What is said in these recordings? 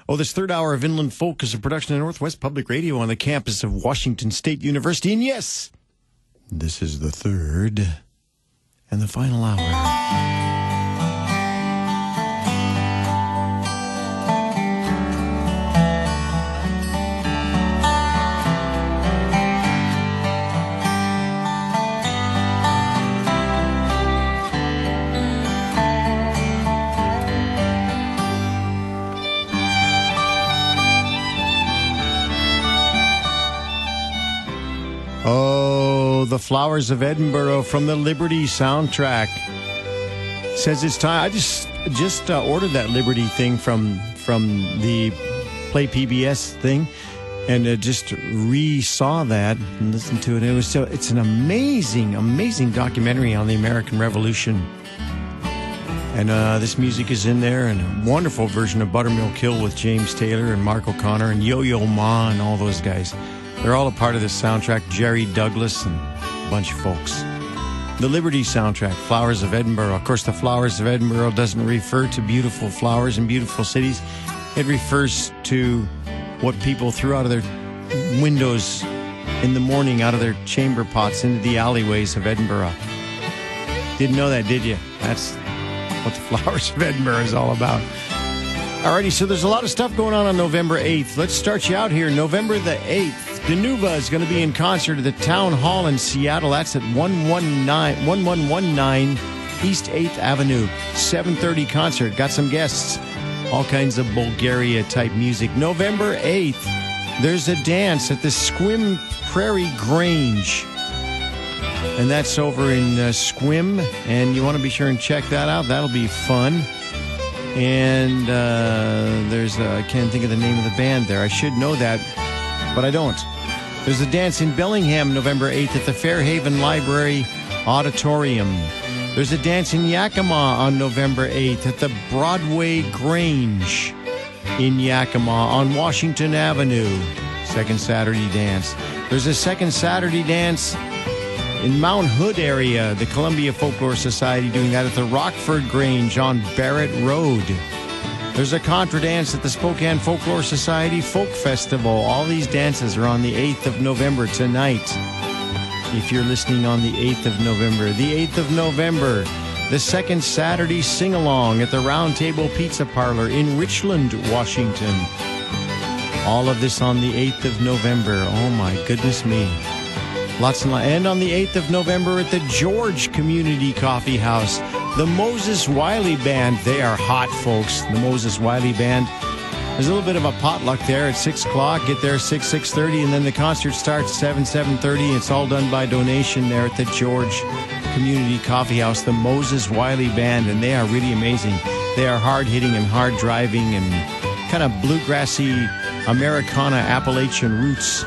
Oh, this third hour of Inland Folk is a production of Northwest Public Radio on the campus of Washington State University. And yes, this is the third and the final hour. The Flowers of Edinburgh from the Liberty soundtrack. Says it's time. I just ordered that Liberty thing from the Play PBS thing, and just re-saw that and listened to it. It's an amazing documentary on the American Revolution. And this music is in there, and a wonderful version of Buttermilk Hill with James Taylor and Mark O'Connor and Yo-Yo Ma and all those guys. They're all a part of this soundtrack. Jerry Douglas and a bunch of folks. The Liberty soundtrack, Flowers of Edinburgh. Of course, the Flowers of Edinburgh doesn't refer to beautiful flowers and beautiful cities. It refers to what people threw out of their windows in the morning, out of their chamber pots into the alleyways of Edinburgh. Didn't know that, did you? That's what the Flowers of Edinburgh is all about. Alrighty, so there's a lot of stuff going on November 8th. Let's start you out here. November the 8th. Danuva is going to be in concert at the Town Hall in Seattle. That's at 1119 East 8th Avenue. 7:30 concert. Got some guests. All kinds of Bulgaria-type music. November 8th, there's a dance at the Squim Prairie Grange. And that's over in Squim. And you want to be sure and check that out. That'll be fun. And I can't think of the name of the band there. I should know that, but I don't. There's a dance in Bellingham November 8th at the Fairhaven Library Auditorium. There's a dance in Yakima on November 8th at the Broadway Grange in Yakima on Washington Avenue. Second Saturday dance. There's a second Saturday dance in Mount Hood area, the Columbia Folklore Society doing that at the Rockford Grange on Barrett Road. There's a contra dance at the Spokane Folklore Society Folk Festival. All these dances are on the 8th of November tonight. If you're listening on the 8th of November. The 8th of November, the second Saturday sing-along at the Round Table Pizza Parlor in Richland, Washington. All of this on the 8th of November. Oh my goodness me. Lots and lots. And on the 8th of November at the George Community Coffee House, the Moses Wiley Band. They are hot, folks. The Moses Wiley Band. There's a little bit of a potluck there at 6 o'clock. Get there 6:30, and then the concert starts 7:30. It's all done by donation there at the George Community Coffee House, the Moses Wiley Band, and they are really amazing. They are hard-hitting and hard-driving and kind of bluegrassy Americana Appalachian roots.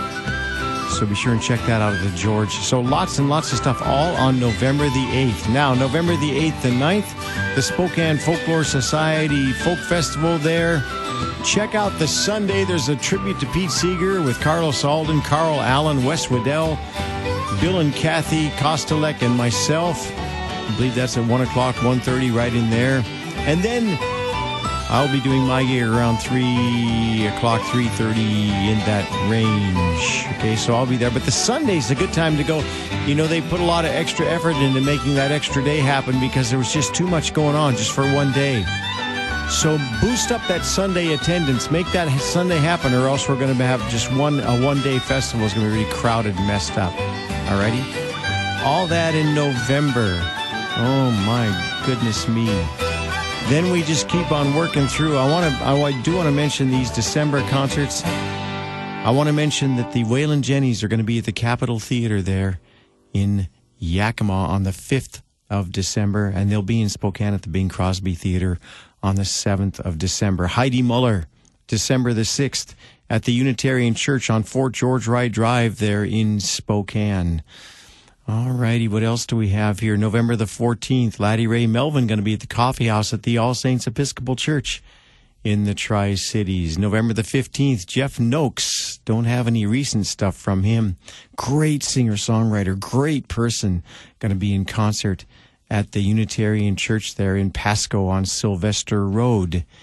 So be sure and check that out at the George. So lots and lots of stuff all on November the 8th. Now, November the 8th and 9th, the Spokane Folklore Society Folk Festival there. Check out the Sunday. There's a tribute to Pete Seeger with Carlos Alden, Carl Allen, Wes Waddell, Bill and Kathy Kostelek, and myself. I believe that's at 1 o'clock, 1:30 right in there. And then I'll be doing my gig around 3 o'clock, 3:30 in that range. Okay, so I'll be there. But the Sunday's a good time to go. You know, they put a lot of extra effort into making that extra day happen because there was just too much going on just for one day. So boost up that Sunday attendance. Make that Sunday happen, or else we're going to have just a one-day festival. It's going to be really crowded and messed up. All righty? All that in November. Oh, my goodness me. Then we just keep on working through. I do want to mention these December concerts. I want to mention that the Waylon Jennings are going to be at the Capitol Theater there in Yakima on the 5th of December, and they'll be in Spokane at the Bing Crosby Theater on the 7th of December. Heidi Muller, December the 6th, at the Unitarian Church on Fort George Wright Drive there in Spokane. All righty, what else do we have here? November the 14th, Laddie Ray Melvin going to be at the Coffee House at the All Saints Episcopal Church in the Tri-Cities. November the 15th, Jeff Noakes. Don't have any recent stuff from him. Great singer-songwriter, great person. Going to be in concert at the Unitarian Church there in Pasco on Sylvester Road.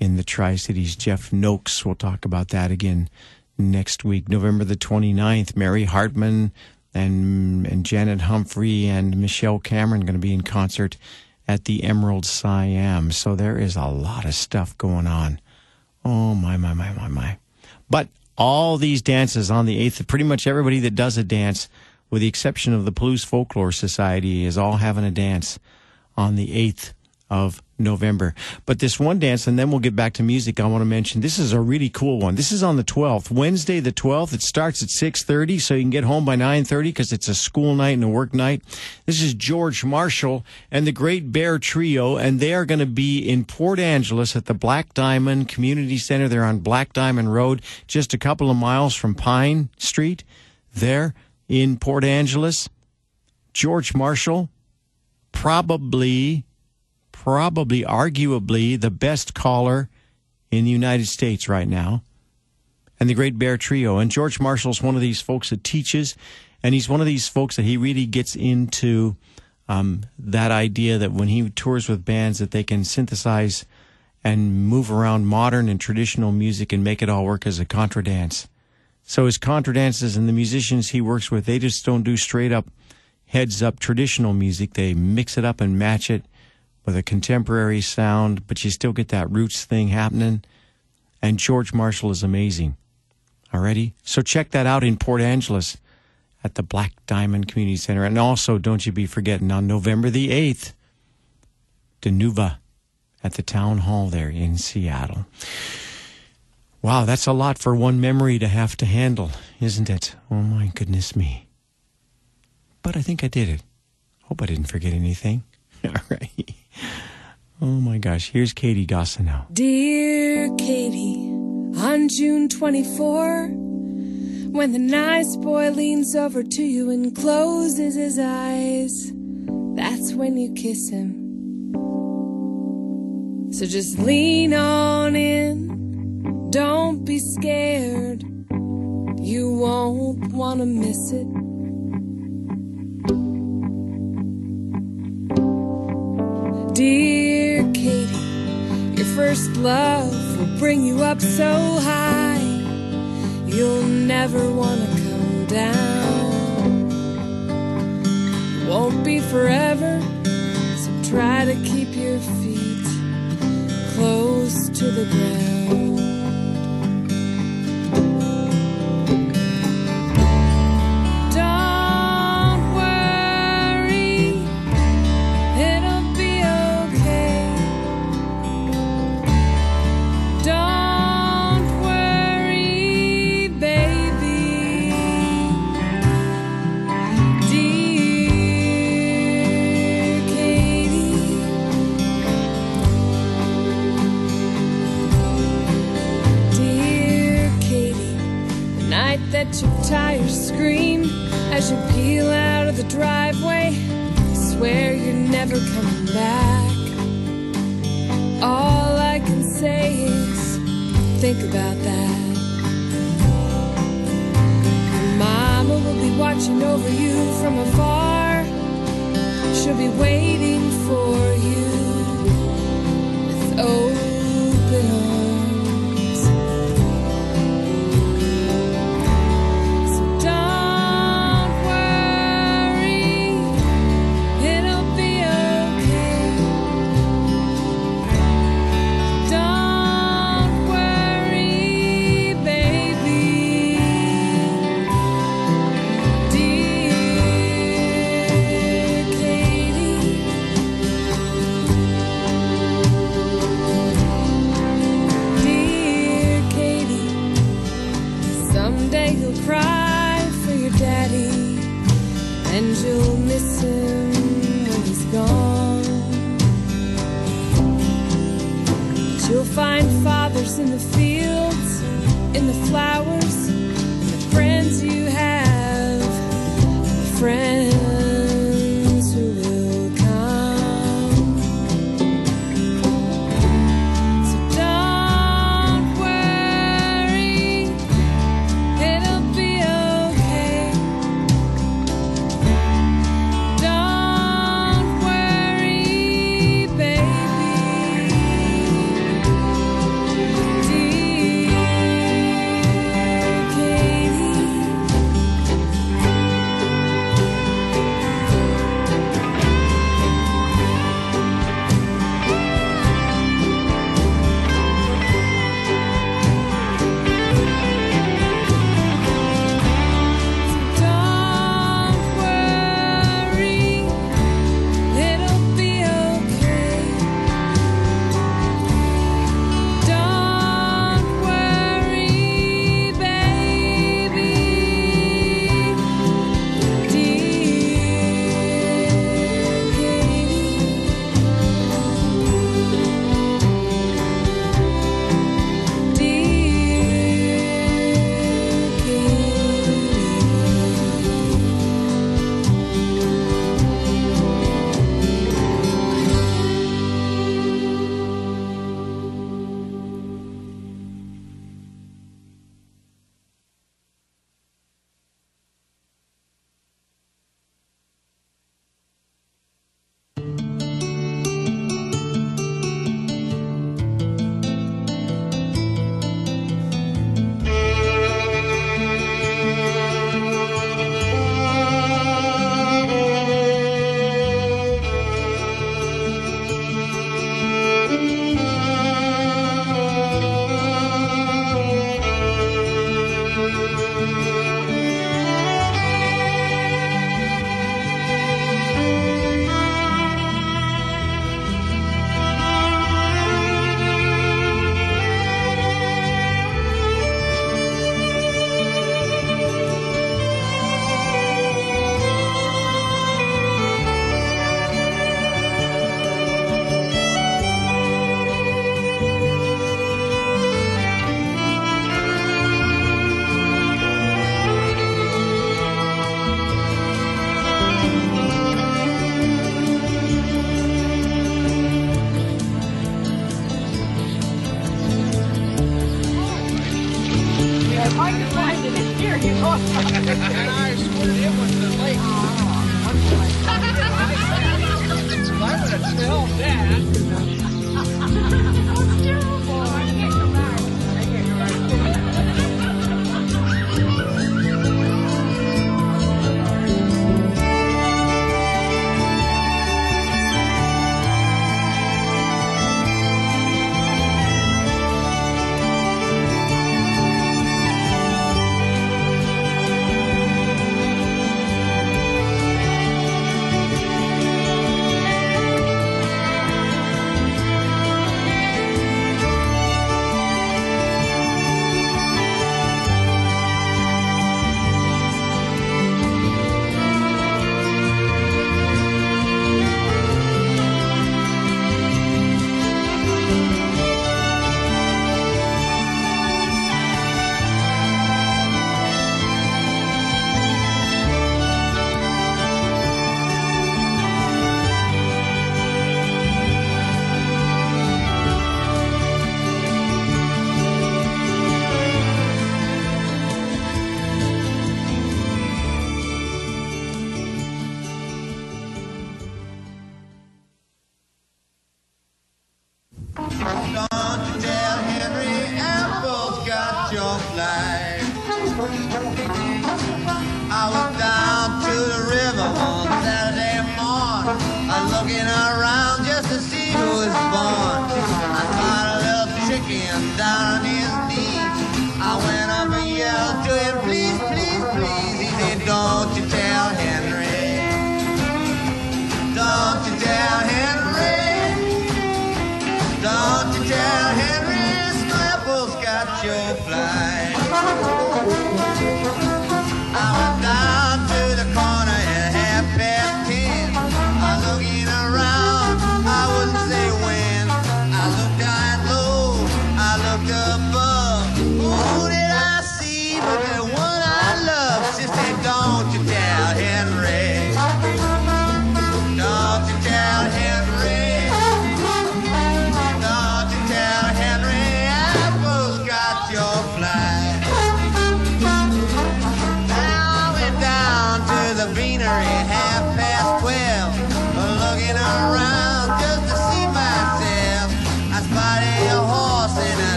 in the Tri-Cities. Jeff Noakes, we'll talk about that again next week. November the 29th, Mary Hartman and Janet Humphrey and Michelle Cameron going to be in concert at the Emerald Siam. So there is a lot of stuff going on. Oh, my. But all these dances on the 8th, pretty much everybody that does a dance, with the exception of the Palouse Folklore Society, is all having a dance on the 8th of November. But this one dance, and then we'll get back to music, I want to mention, this is a really cool one. This is on the 12th, Wednesday the 12th. It starts at 6:30, so you can get home by 9:30 because it's a school night and a work night. This is George Marshall and the Great Bear Trio, and they are going to be in Port Angeles at the Black Diamond Community Center. They're on Black Diamond Road, just a couple of miles from Pine Street, there in Port Angeles. George Marshall, probably arguably the best caller in the United States right now, and the Great Bear Trio. And George Marshall's one of these folks that teaches, and he's one of these folks that he really gets into that idea that when he tours with bands that they can synthesize and move around modern and traditional music and make it all work as a contra dance. So his contra dances and the musicians he works with, they just don't do straight up heads up traditional music. They mix it up and match it with a contemporary sound, but you still get that roots thing happening. And George Marshall is amazing. Alrighty? So check that out in Port Angeles at the Black Diamond Community Center. And also, don't you be forgetting, on November the 8th, Denuva at the Town Hall there in Seattle. Wow, that's a lot for one memory to have to handle, isn't it? Oh my goodness me. But I think I did it. Hope I didn't forget anything. All right. Oh my gosh, here's Katie Gosselin. Dear Katie, on June 24, when the nice boy leans over to you and closes his eyes, that's when you kiss him. So just lean on in, don't be scared, you won't want to miss it. Dear Katie, your first love will bring you up so high, you'll never want to come down. It won't be forever, so try to keep your feet close to the ground. Your tires scream as you peel out of the driveway. I swear you're never coming back. All I can say is think about that. Your mama will be watching over you from afar. She'll be waiting for you with open arms. And you'll miss him when he's gone. But you'll find fathers in the fields, in the flowers, the friends you have, the friends who will come. So don't worry, it'll be okay. Don't worry, baby. didn't hear you. And I swear it was the lake. I would have smelled that.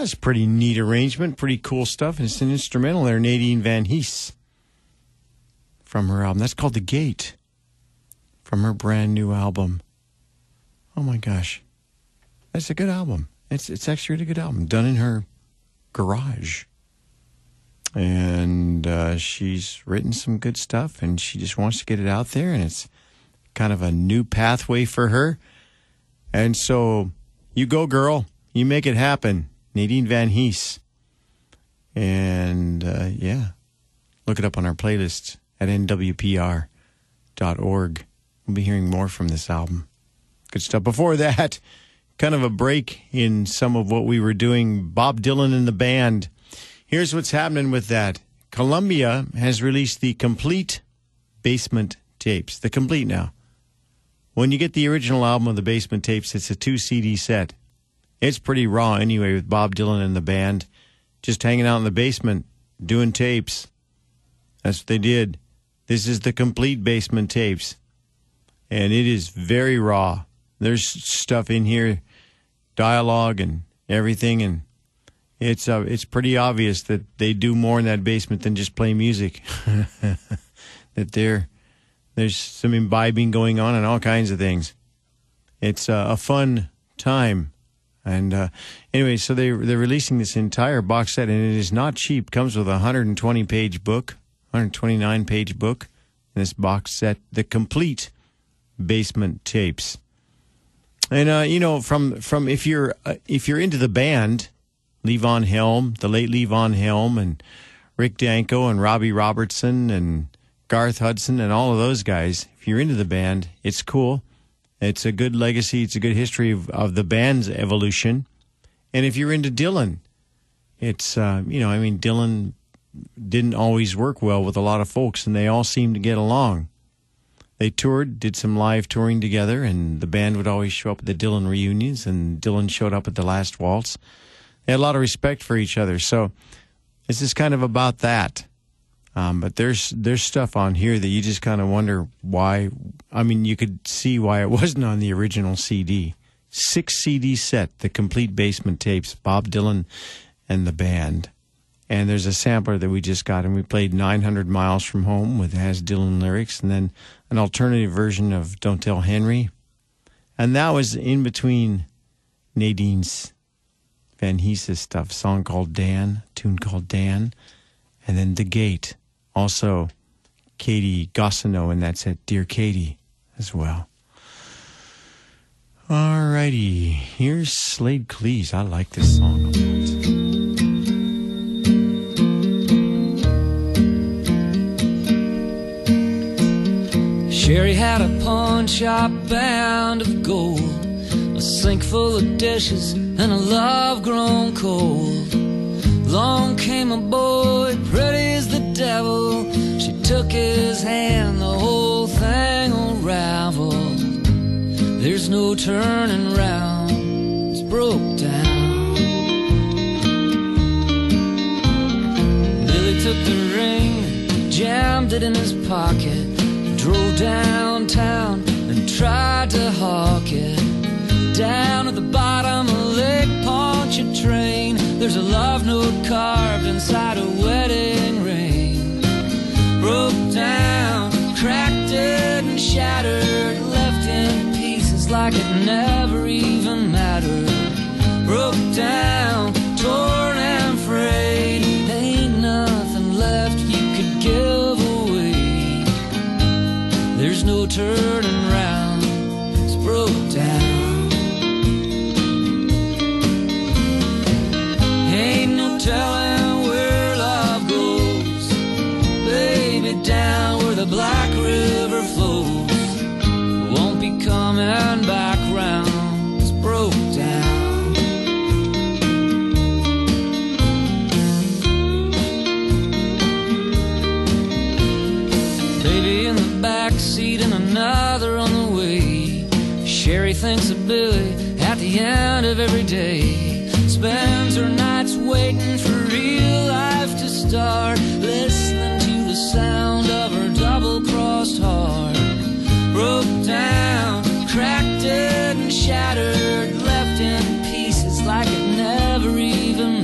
That's a pretty neat arrangement, pretty cool stuff. And it's an instrumental there, Nadine Van Hees, from her album. That's called The Gate, from her brand new album. Oh my gosh. That's a good album. It's actually a really good album, done in her garage. And she's written some good stuff, and she just wants to get it out there, and it's kind of a new pathway for her. And so you go, girl. You make it happen. Nadine Van Hees. And, look it up on our playlist at nwpr.org. We'll be hearing more from this album. Good stuff. Before that, kind of a break in some of what we were doing. Bob Dylan and the band. Here's what's happening with that. Columbia has released the complete Basement tapes. The complete now. When you get the original album of the Basement tapes, it's a 2 CD set. It's pretty raw anyway, with Bob Dylan and the band just hanging out in the basement doing tapes. That's what they did. This is the complete Basement tapes. And it is very raw. There's stuff in here, dialogue and everything, and it's pretty obvious that they do more in that basement than just play music. That there's some imbibing going on and all kinds of things. It's a fun time. And anyway, so they're releasing this entire box set, and it is not cheap. Comes with a 120-page book, 129-page book in this box set, the complete Basement tapes. And from if you're into the band, Levon Helm, the late Levon Helm, and Rick Danko and Robbie Robertson and Garth Hudson and all of those guys, if you're into the band, it's cool. It's a good legacy. It's a good history of the band's evolution. And if you're into Dylan, it's, Dylan didn't always work well with a lot of folks, and they all seemed to get along. They toured, did some live touring together, and the band would always show up at the Dylan reunions, and Dylan showed up at the last waltz. They had a lot of respect for each other. So this is kind of about that. But there's stuff on here that you just kind of wonder why. I mean, you could see why it wasn't on the original CD. 6 CD set, the complete Basement tapes, Bob Dylan and the band. And there's a sampler that we just got, and we played 900 Miles from Home, with has Dylan lyrics, and then an alternative version of Don't Tell Henry. And that was in between Nadine's Van Hees' stuff, song called Dan, tune called Dan, and then The Gate. Also, Katie Gossino, and that's at Dear Katie as well. All righty, here's Slade Cleese. I like this song a lot. Sherry had a pawn shop bound of gold, a sink full of dishes, and a love grown cold. Long came a boy, pretty as the devil. She took his hand, the whole thing unraveled. There's no turning round, it's broke down. Billy took the ring, jammed it in his pocket, drove downtown and tried to hawk it. Down at the bottom of Lake Pontchartrain, there's a love note carved inside a wedding ring. Broke down, cracked it and shattered, left in pieces like it never even mattered. Broke down, torn and frayed, ain't nothing left you could give away. There's no turning round, it's broke down. Ain't no telling where love goes, baby, down where the Black River flows. Won't be coming back round, it's broke down. Baby in the backseat and another on the way. Sherry thinks of Billy at the end of every day. Spends her nights waiting for real life to start, listening to the sound of her double-crossed heart. Broke down, cracked it and shattered, left in pieces like it never even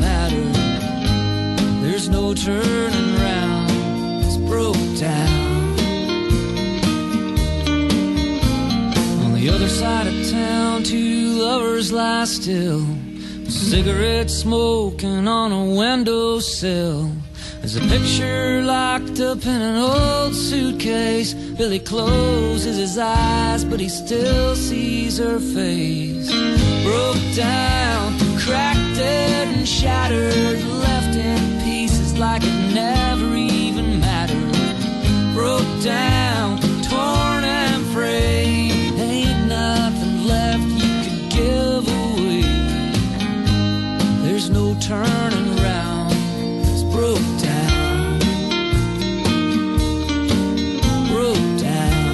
down, two lovers lie still, cigarette smoking on a windowsill. There's a picture locked up in an old suitcase. Billy closes his eyes, but he still sees her face. Broke down, cracked, dead and shattered, left in pieces like it never even mattered. Broke down, torn and frayed, ain't nothing left you could give away. There's no turning around, it's broke down, broke down.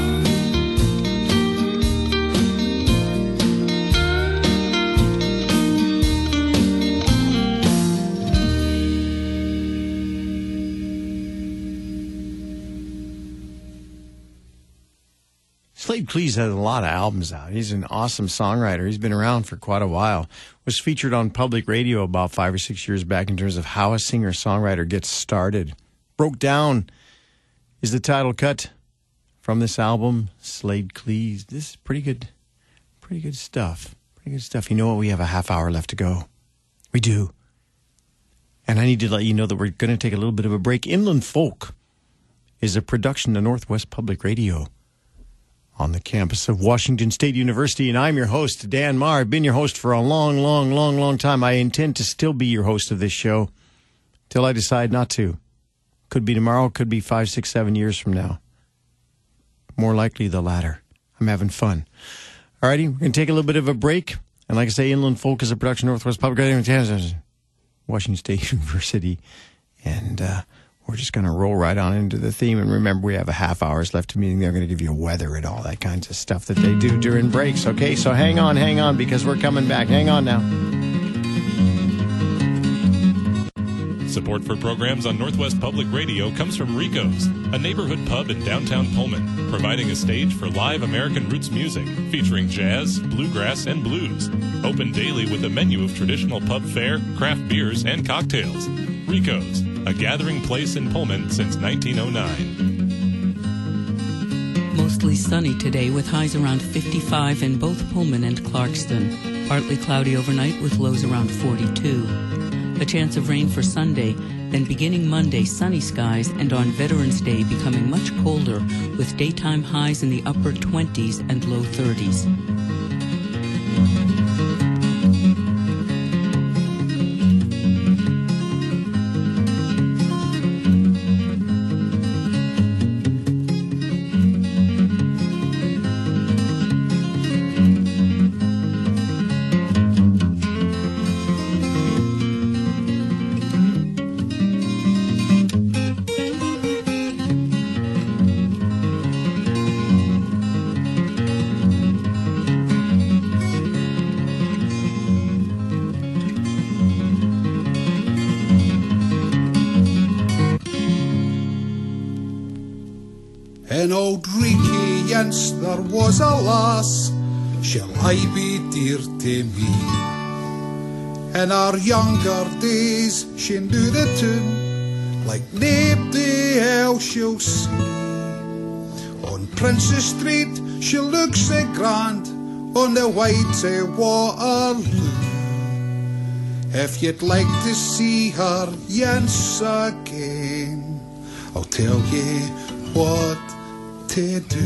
Slade Cleese has a lot of albums out. He's an awesome songwriter. He's been around for quite a while. Was featured on public radio about 5 or 6 years back in terms of how a singer-songwriter gets started. Broke Down is the title cut from this album, Slade Cleese. This is pretty good stuff. Pretty good stuff. You know what? We have a half hour left to go. We do. And I need to let you know that we're going to take a little bit of a break. Inland Folk is a production of Northwest Public Radio on the campus of Washington State University, and I'm your host, Dan Marr. I've been your host for a long time. I intend to still be your host of this show till I decide not to. Could be tomorrow, could be 5, 6, 7 years from now. More likely the latter. I'm having fun. All righty, we're going to take a little bit of a break. And like I say, Inland Folk is a production of Northwest Public Radio, Washington State University. And we're just going to roll right on into the theme. And remember, we have a half hour's left to meeting. They're going to give you weather and all that kinds of stuff that they do during breaks. Okay, so hang on, because we're coming back. Hang on now. Support for programs on Northwest Public Radio comes from Rico's, a neighborhood pub in downtown Pullman, providing a stage for live American roots music, featuring jazz, bluegrass, and blues. Open daily with a menu of traditional pub fare, craft beers, and cocktails. Rico's, a gathering place in Pullman since 1909. Mostly sunny today with highs around 55 in both Pullman and Clarkston. Partly cloudy overnight with lows around 42. A chance of rain for Sunday, then beginning Monday, sunny skies, and on Veterans Day becoming much colder with daytime highs in the upper 20s and low 30s. In old Reekie Yance there was a lass, shall I be dear to me? In our younger days she knew the tune like nobody else she'll see. On Princess Street she looks so grand on the white Waterloo. If you'd like to see her Yance again, I'll tell you what to do.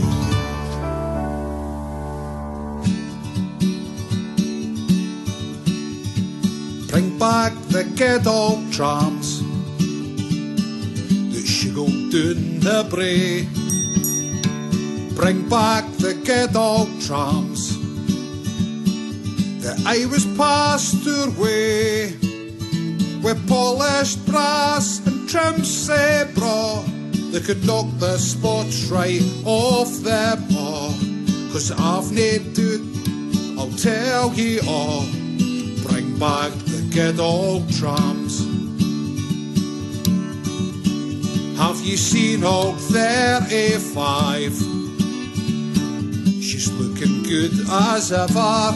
Bring back the good old trams that should go down the brae. Bring back the good old trams that I was passed her way, with polished brass and trim sabre that could knock the spots right off them all. 'Cause I've nae doubt, I'll tell ye all, bring back the good old trams. Have you seen old 35? She's looking good as ever.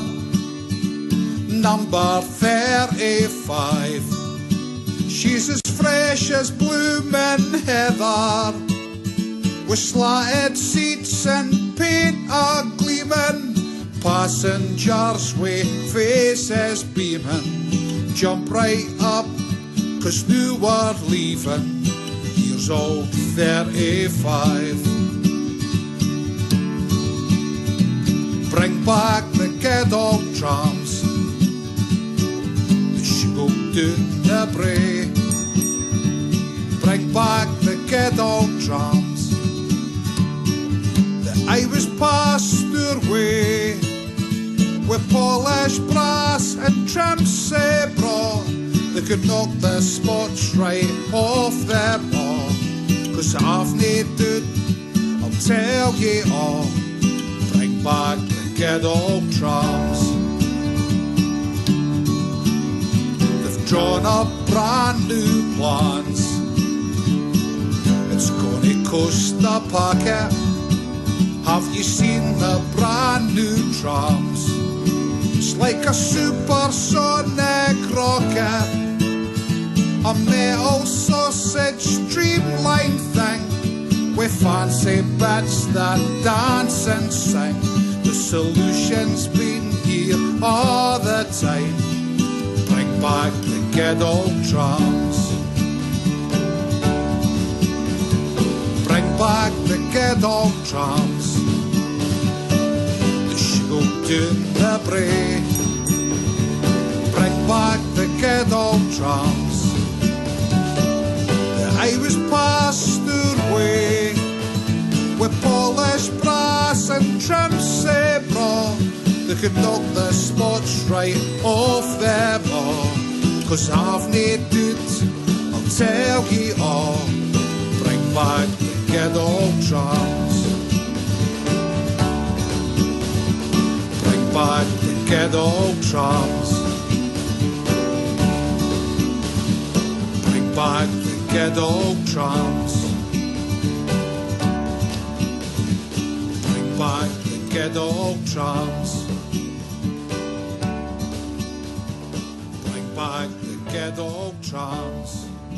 Number 35, she's as fresh as bloomin' heather, with slatted seats and paint a gleamin' passengers with faces beaming jump right up, 'cause new we're leaving, years old 35. Bring back the good old trams that should go down the brae. Bring back the good old trams that I was passed their way, with polished brass and tramsy braw that could knock the spots right off their paw. 'Cause I've nae doubt, I'll tell ye all, bring back the good old trams. They've drawn up brand new plans, it's gonna cost a pocket. Have you seen the brand new trams? It's like a supersonic rocket, a metal sausage streamline thing, with fancy bits that dance and sing. The solution's been here all the time, bring back the good old trams. Bring back the good old trams that should go down the brae. Bring back the good old trams that I was passed their way, with polished brass and tramsy braw that could knock the spots right off their maw. 'Cause I've nae doubt, I'll tell ye all, bring back the good old trams. Bring back the good old trams. Bring back the good old trams. Bring back the good old trams. Bring back the good old trams.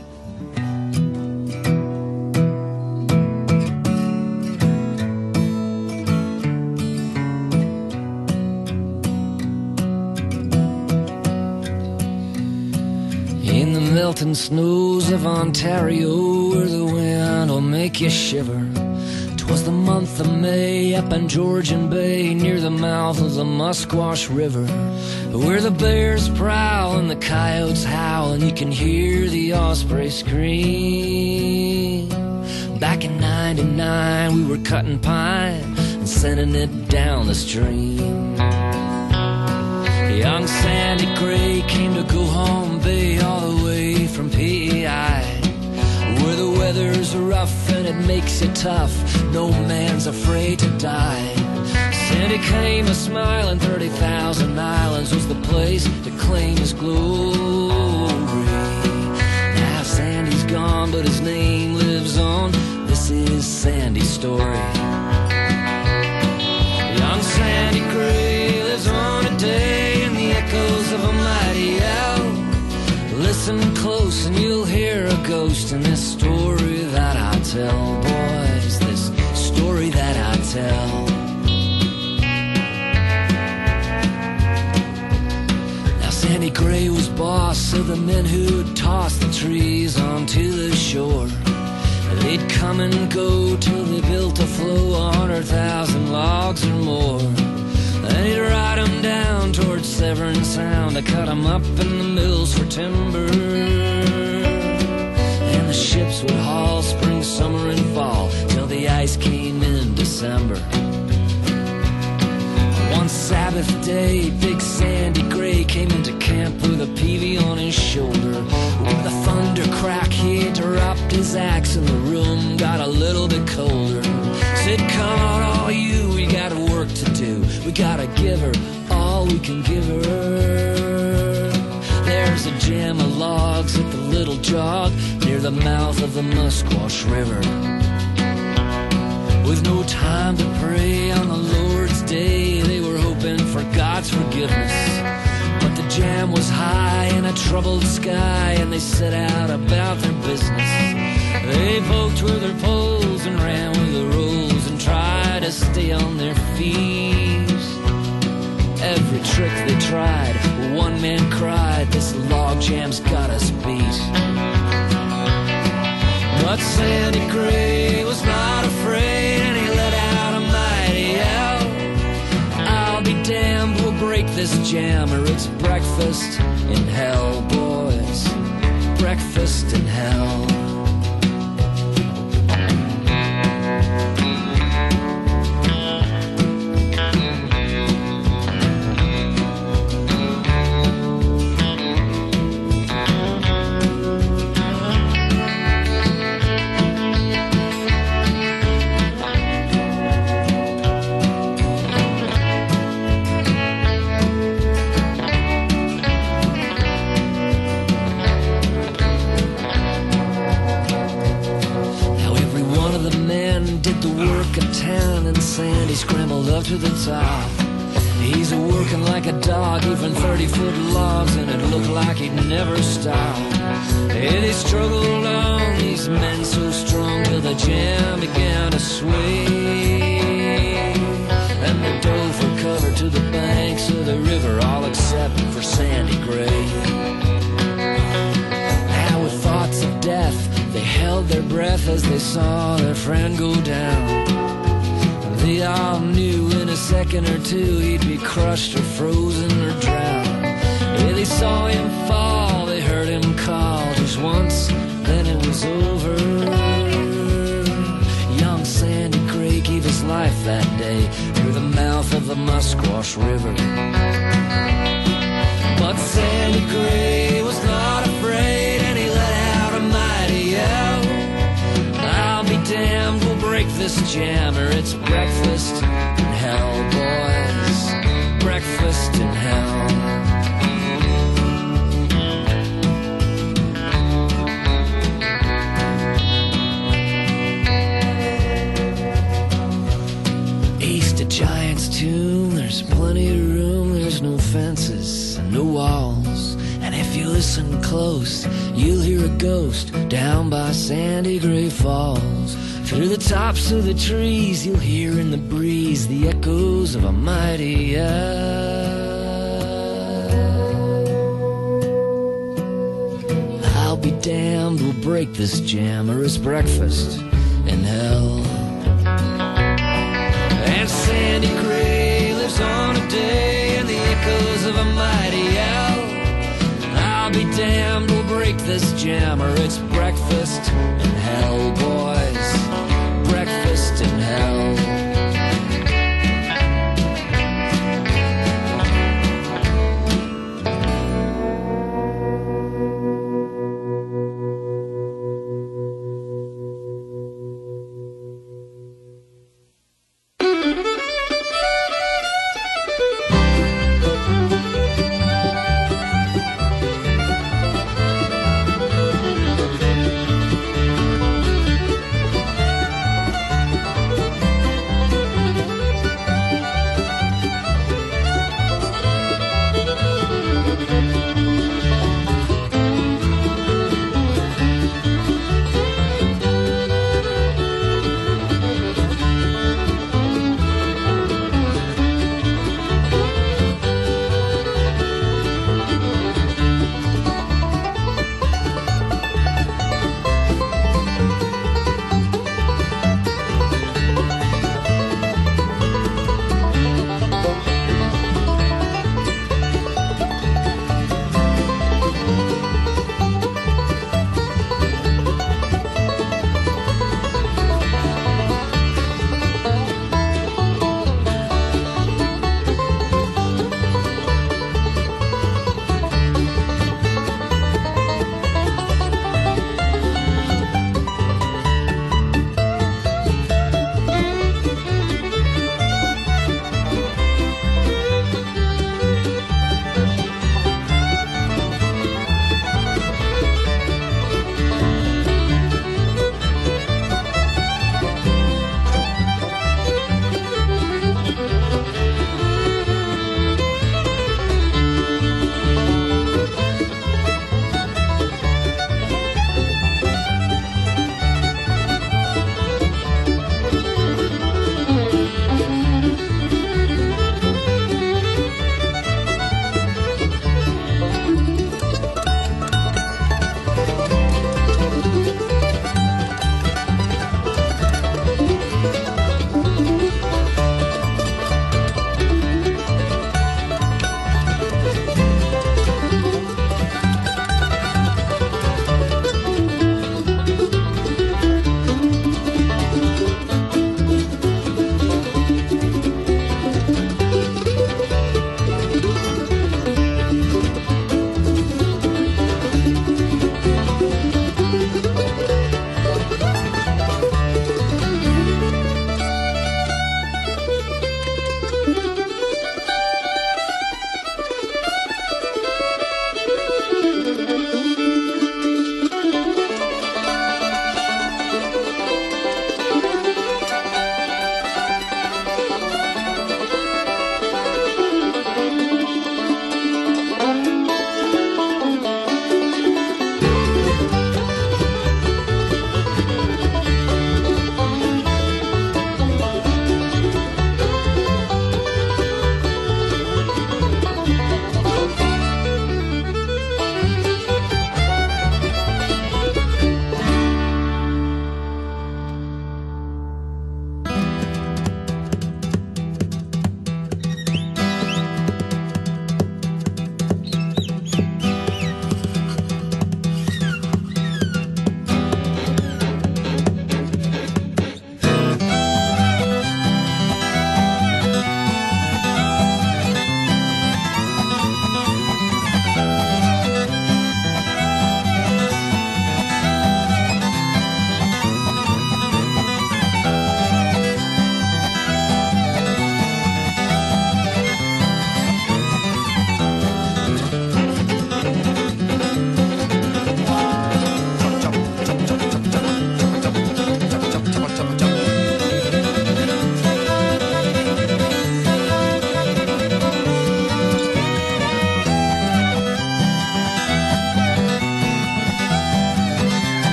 Melting snows of Ontario, where the wind will make you shiver. 'Twas the month of May up in Georgian Bay, near the mouth of the Musquash River, where the bears prowl and the coyotes howl, and you can hear the osprey scream. Back in '99 we were cutting pine and sending it down the stream. Young Sandy Gray came to go home Bay, all the way from PEI, where the weather's rough and it makes it tough, no man's afraid to die. Sandy came a-smiling, 30,000 Islands was the place to claim his glory. Now Sandy's gone, but his name lives on, this is Sandy's story. Young Sandy Gray lives on today, echoes of a mighty owl. Listen close and you'll hear a ghost in this story that I tell, boys, this story that I tell. Now Sandy Gray was boss of the men who'd toss the trees onto the shore. They'd come and go till they built a flow, 100,000 logs or more. And he'd ride them down towards Severn Sound to cut them up in the mills for timber. And the ships would haul spring, summer, and fall till the ice came in December. One Sabbath day, Big Sandy Gray came into camp with a peavey on his shoulder. With a thunder crack, he dropped his axe and the room got a little bit colder. Said, come on all you, we got work to do. We gotta give her all we can give her. There's a jam of logs at the little jog near the mouth of the Musquash River. With no time to pray on the Lord's Day, they were hoping for God's forgiveness. But the jam was high in a troubled sky, and they set out about their business. They poked with their poles and ran with the rolls and tried to stay on their feet. every trick they tried. One man cried, this log jam's got us beat. But Sandy Gray was not afraid, and he let out a mighty yell. I'll be damned, we'll break this jam, or it's breakfast in hell, boys. Breakfast in hell. Sandy scrambled up to the top. He's working like a dog, even 30-foot logs, and it looked like he'd never stop. And he struggled on, these men so strong, till the jam began to sway. And they dove for cover to the banks of the river, all except for Sandy Gray. Now with thoughts of death, they held their breath as they saw their friend go down. They all knew in a second or two he'd be crushed or frozen or drowned. Yeah, they saw him fall, they heard him call just once, then it was over. Young Sandy Gray gave his life that day near the mouth of the Musquash River. But Sandy Gray was not afraid, and he let out a mighty yell. I'll be damned, we'll break this jam, or it's breakfast in hell, boys. Breakfast in hell. East of Giant's Tomb, there's plenty of room, there's no fences and no walls. And if you listen close, you'll hear a ghost down by Sandy Gray Falls. Through the tops of the trees, you'll hear in the breeze the echoes of a mighty yell. I'll be damned, we'll break this jam, or it's breakfast in hell. And Sandy Gray lives on a day in the echoes of a mighty yell. I'll be damned, we'll break this jam, or it's breakfast in hell, boys. Breakfast in hell.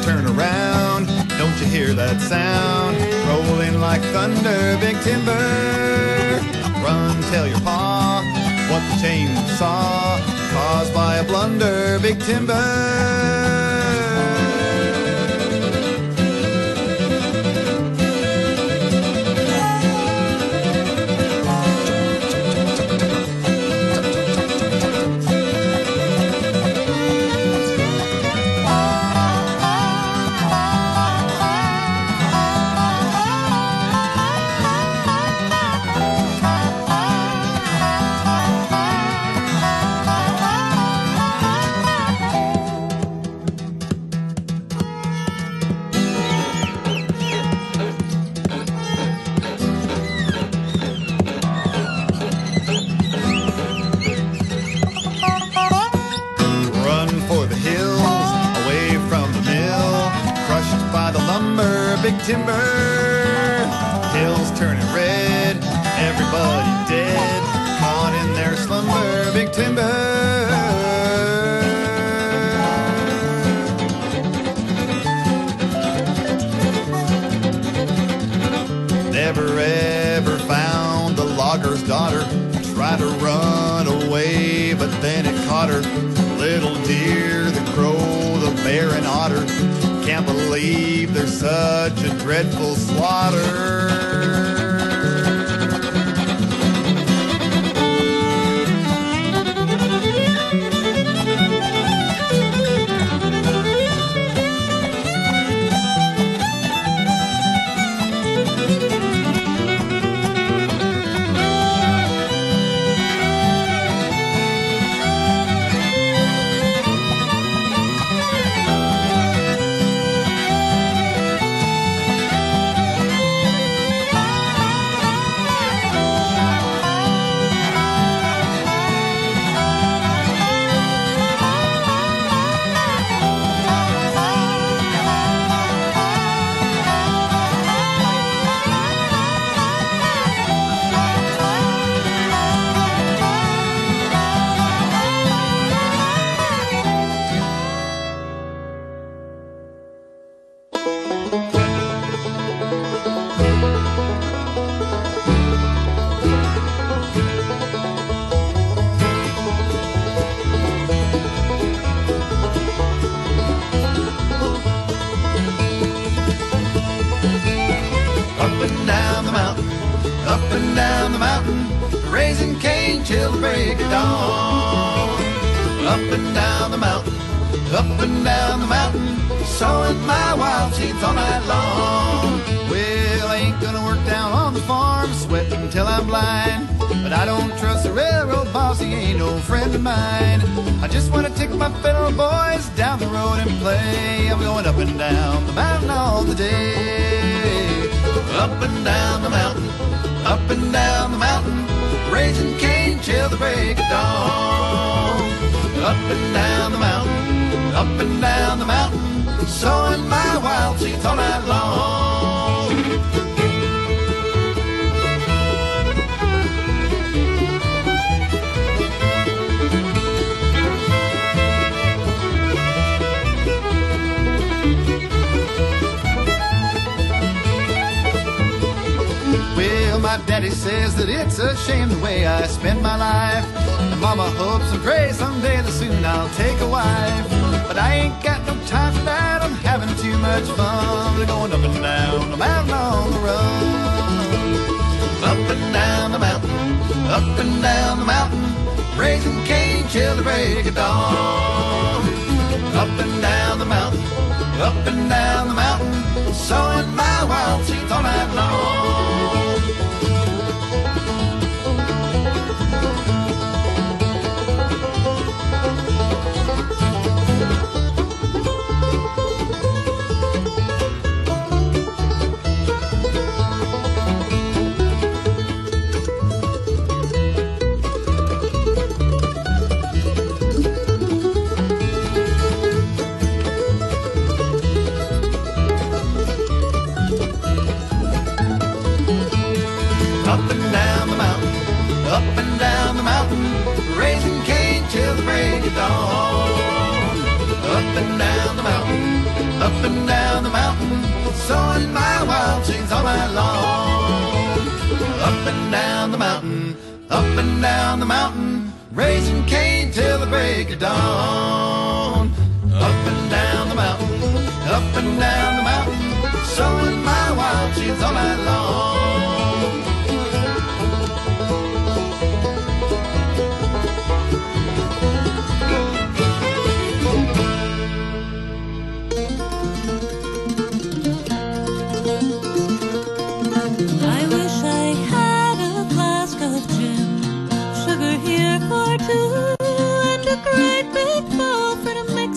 turn around. Don't you hear that sound? Rolling like thunder, Big Timber. Run, tell your pa what the chainsaw caused by a blunder, Big Timber. Big Timber, hills turning red, everybody dead, caught in their slumber, Big Timber. Never ever found the logger's daughter, tried to run away, but then it caught her. Little deer, the crow, the bear and otter, can't believe there's such a dreadful slaughter. Daddy says that it's a shame the way I spend my life, and Mama hopes and prays someday that soon I'll take a wife. But I ain't got no time for that, I'm having too much fun. We're going up and down the mountain on the run. Up and down the mountain, up and down the mountain, raising cane till the break of dawn. Up and down the mountain, up and down the mountain, sowing my wild seeds all night long. Up and down the mountain, raising cane till the break of dawn. Up and down the mountain, up and down the mountain, sowing my wild seeds all night long. I wish I had a flask of gin, sugar here for two, and a great big bowl for to mix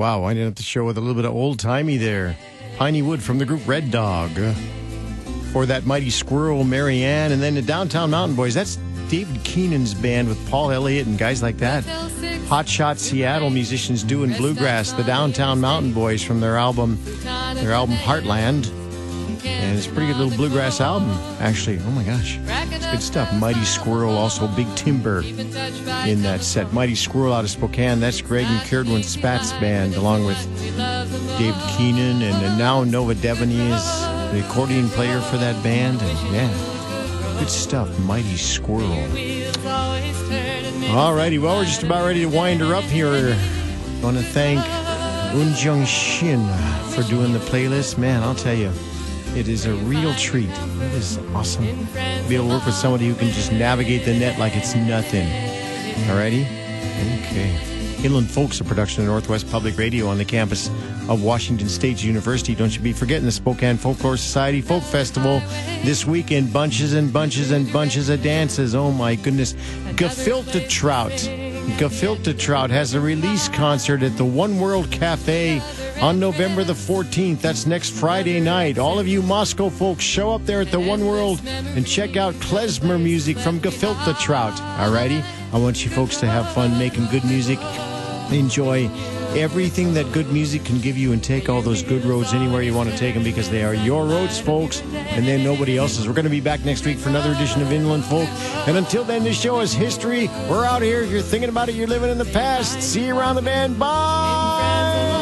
Wow, winding up the show with a little bit of old-timey there. Piney Wood from the group Red Dog. For that Mighty Squirrel, Marianne, and then the Downtown Mountain Boys. That's David Keenan's band with Paul Elliott and guys like that. Hot Shot Seattle musicians doing bluegrass. The Downtown Mountain Boys from their album Heartland. And it's a pretty good little bluegrass album, actually. Oh my gosh. It's good stuff. Mighty Squirrel, also Big Timber in that set. Mighty Squirrel out of Spokane. That's Greg and Kieran Spatz band, along with Dave Keenan. And now Nova Devaney is the accordion player for that band. And yeah, good stuff. Mighty Squirrel. Alrighty, well, we're just about ready to wind her up here. I want to thank Unjung Shin for doing the playlist. Man, I'll tell you, it is a real treat. It is awesome to be able to work with somebody who can just navigate the net like it's nothing. Alrighty? Okay. Inland Folk's a production of Northwest Public Radio on the campus of Washington State University. Don't you be forgetting the Spokane Folklore Society Folk Festival this weekend. Bunches and bunches and bunches of dances. Oh my goodness. Gefilte Trout has a release concert at the One World Cafe on November the 14th. That's next Friday night. All of you Moscow folks, show up there at the One World and check out klezmer music from Gefilte Trout. Alrighty? I want you folks to have fun making good music. Enjoy everything that good music can give you and take all those good roads anywhere you want to take them, because they are your roads, folks, and they're nobody else's. We're going to be back next week for another edition of Inland Folk. And until then, this show is history. We're out here. If you're thinking about it, you're living in the past. See you around the bend. Bye!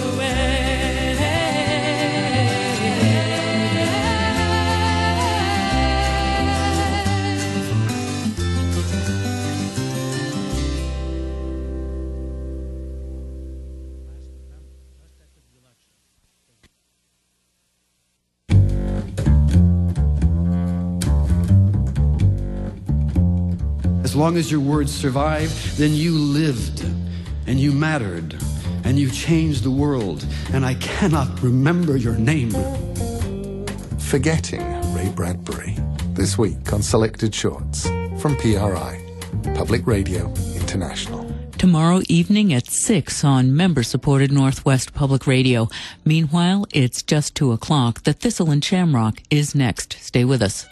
As long as your words survive, then you lived, and you mattered, and you changed the world, and I cannot remember your name. Forgetting Ray Bradbury. This week on Selected Shorts from PRI, Public Radio International. Tomorrow evening at 6 on member-supported Northwest Public Radio. Meanwhile, it's just 2 o'clock. The Thistle and Shamrock is next. Stay with us.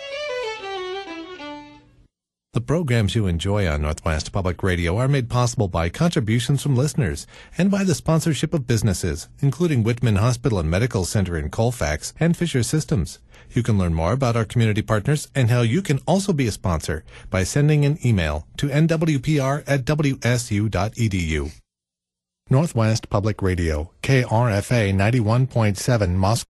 The programs you enjoy on Northwest Public Radio are made possible by contributions from listeners and by the sponsorship of businesses, including Whitman Hospital and Medical Center in Colfax and Fisher Systems. You can learn more about our community partners and how you can also be a sponsor by sending an email to nwpr@wsu.edu. Northwest Public Radio, KRFA 91.7 Moscow.